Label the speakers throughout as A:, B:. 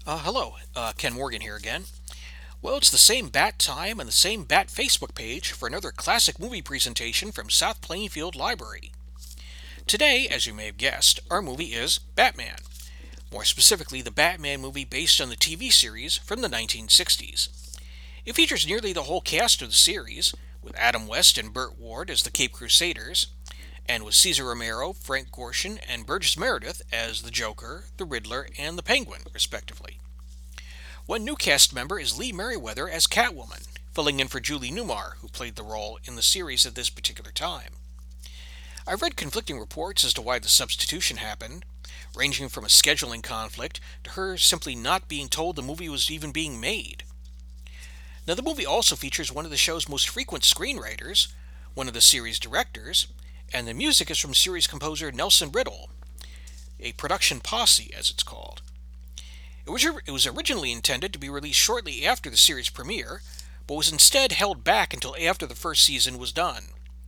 A: Hello, Ken Morgan here again. Well, it's the same bat time and the same bat Facebook page for another classic movie presentation from South Plainfield Library. Today, as you may have guessed, our movie is Batman. More specifically, the Batman movie based on the TV series from the 1960s. It features nearly the whole cast of the series, with Adam West and Burt Ward as the Cape Crusaders, and with Cesar Romero, Frank Gorshin, and Burgess Meredith as the Joker, the Riddler, and the Penguin, respectively. One new cast member is Lee Merriweather as Catwoman, filling in for Julie Newmar, who played the role in the series at this particular time. I've read conflicting reports as to why the substitution happened, ranging from a scheduling conflict to her simply not being told the movie was even being made. Now, the movie also features one of the show's most frequent screenwriters, one of the series directors, and the music is from series composer Nelson Riddle, a production posse, as it's called. It was originally intended to be released shortly after the series premiere, but was instead held back until after the first season was done.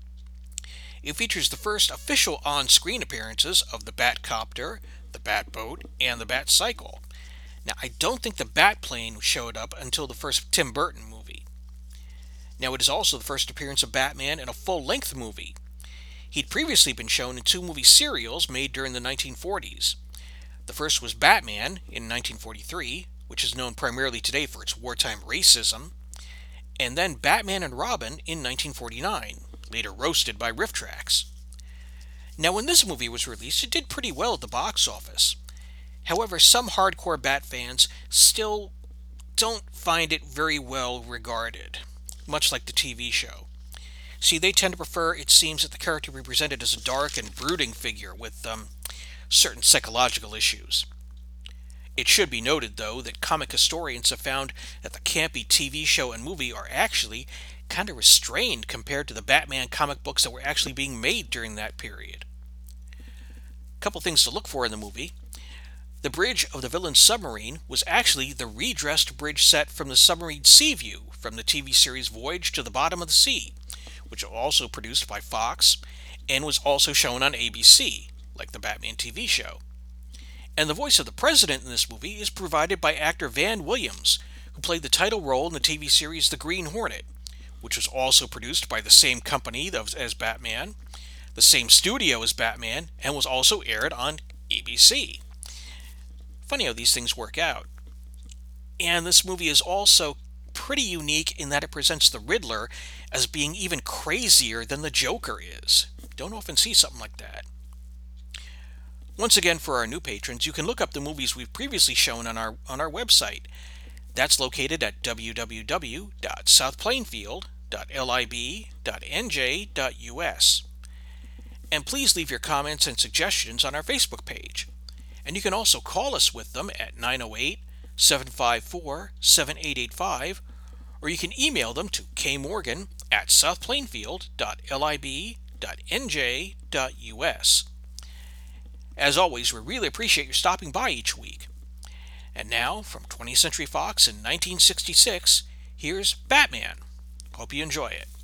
A: It features the first official on-screen appearances of the Batcopter, the Batboat, and the Batcycle. Now, I don't think the Batplane showed up until the first Tim Burton movie. Now, it is also the first appearance of Batman in a full-length movie. He'd previously been shown in two movie serials made during the 1940s. The first was Batman in 1943, which is known primarily today for its wartime racism, and then Batman and Robin in 1949, later roasted by RiffTrax. Now, when this movie was released, it did pretty well at the box office. However, some hardcore Bat fans still don't find it very well regarded, much like the TV show. See, they tend to prefer, it seems, that the character be presented as a dark and brooding figure with certain psychological issues. It should be noted, though, that comic historians have found that the campy TV show and movie are actually kind of restrained compared to the Batman comic books that were actually being made during that period. A couple things to look for in the movie. The bridge of the villain's submarine was actually the redressed bridge set from the submarine Seaview from the TV series Voyage to the Bottom of the Sea, which was also produced by Fox and was also shown on ABC, like the Batman TV show. And the voice of the president in this movie is provided by actor Van Williams, who played the title role in the TV series The Green Hornet, which was also produced by the same company as Batman, the same studio as Batman, and was also aired on ABC. Funny how these things work out. And this movie is also pretty unique in that it presents the Riddler as being even crazier than the Joker is. Don't often see something like that. Once again, for our new patrons, you can look up the movies we've previously shown on our website. That's located at www.southplainfield.lib.nj.us. And please leave your comments and suggestions on our Facebook page. And you can also call us with them at 908-754-7885, or you can email them to kmorgan@southplainfield.lib.nj.us. As always, we really appreciate your stopping by each week. And now, from 20th Century Fox in 1966, here's Batman. Hope you enjoy it.